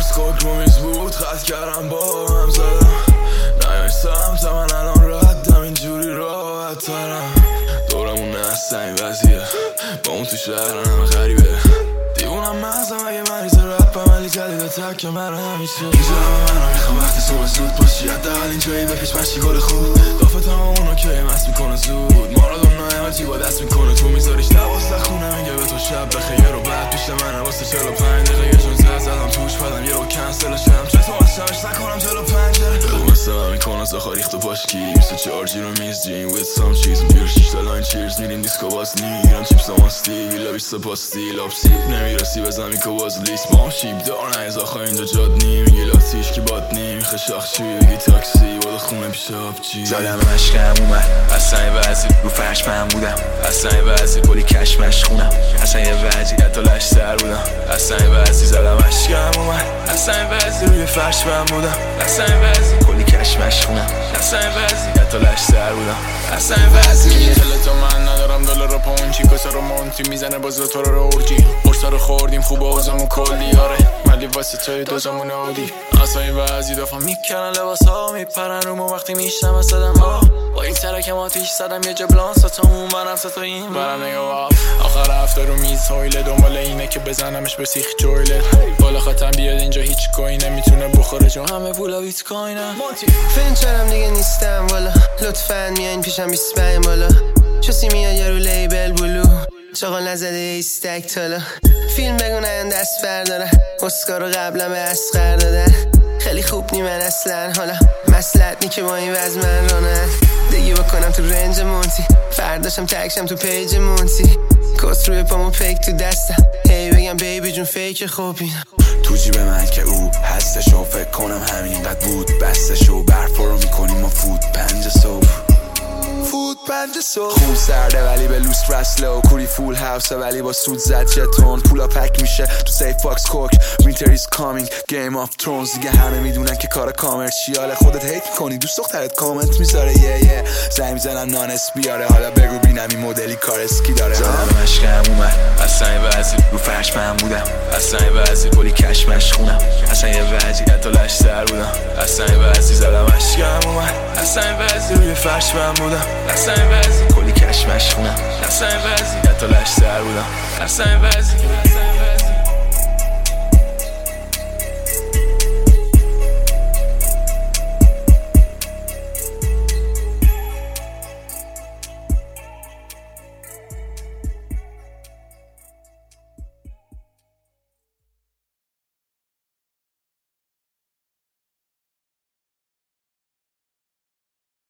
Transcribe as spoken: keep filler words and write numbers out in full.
مارس کد رو میز بود خط کردم با هم زدم نمیستم تا من الان ردم اینجوری راحت ترم دورمون نسته این وضعیه با اون تو شهرم همه غریبه دیوونم مغزم اگه مریض رپم ولی جدید تک من همیشه بیزه همه من رو میخوام وقتی صبح زود باشی حداقل اینجایی بکش مشی گل خوب دافت همه اونو که مست میکنه زود مارادونا همتی با دست میکنه تو میذاریش دوازده خونه میگه به تو شب بخیر و بعد پیش منه واسه چهل و پنج دقیقه یه شونزده زدم توش بدم یه رو کنسلش کردم چطور واسمش نکنم جلو پنجره رو مثل من میکنه زخار ریخت و پاشکی بیست و چهار جی رو میز جین with some cheese بیار شیش تا لاین چیرز میریم دیسکو باز میرم چیپس و ماستی ویلا بیست پاستی لاپسی نمیرسی بزنم که باز لیست ما شیب دار نیز آخه اینجا جاد نیم میگه لاتیش که باد نیم میخه شاخچی بگی تاکسی بالا خونه پیش آبچی زدم مشکم اومد اصلا یه وضعی رو فرش من بودم اصلا یه وضعی کلی کش مشخونم اصلا یه وضعیت و لش سر بودم اصلا یه وضعی زدم مشکم اومد اصلا یه وضعی روی فرش من بودم اصلا یه وضعی کلی کش مشخونم اصلا یه وضعیت و لش سر بودم اصلا یه وضعی تو من ندارم دلار پا اون چیکاسا رو مونتی میزنه باز تو رو اورجی قرصا رو خوردیم خوب آزمون کلی آره ولی واسه توی دوزمون عادی اصلا این وضعی دفعه میکنن لباس ها میپرن رو ما وقتی میشنم از صدم ها با این ترکم آتیش زدم یه جبلان ستامون برم ستا این برم نگاه آخر هفته رو میز هایله دنبال اینه که بزنمش به سیخ جویله بالا خطم بیاد اینجا هیچ کوی نمیتونه بخوره چون همه پولا بیت کوینه فنچرم دیگه نیستم والا لطفاً میاین پیشم بیست پنج بالا چوسی میاد یارو لیبل بلو چاقال نزده ایستک تالا فیلم بگونن دست بردارن اسکارو قبلا به اسقر دادن خیلی خوب نی من اصلا حالا مسلط نی که با این وز من رانن دیگه بکنم تو رنج مونتی فرداشم تکشم تو پیج مونتی کس روی پامو پیک تو دستم هی بگم بیبی جون فیک خوبی تو جیب من که او هستشو فکر کنم همینقدر بود بستشو برف رو میکنیم ما فود پنج صبح فود پنج صبح خون سرده ولی به لوس رسلو کوری فول هاوسه ولی با سود زد جتون پولا پک میشه تو سیف باکس کوک وینتر ایز کامینگ گیم آف ترونز دیگه همه میدونن که کار کامرشیاله خودت هیت میکنی دوست دخترت کامنت میذاره یه یه زنگ میزنم نانس بیاره حالا بگو بینم این مدلی کار اسکی داره زدم مشکم اومد اصلا یه وضعی رو فرش من بودم اصلا یه وضعی کلی کش مشخونم اصلا یه وضعیت و لش سر بودم اصلا یه وضعی زدم مشکم اومد اصلا یه وضعی روی فرش من بودم اصلا یه وضعی کلی کش مشخونم اصلا یه وضعیت و لش سر بودم اصلا یه وضعی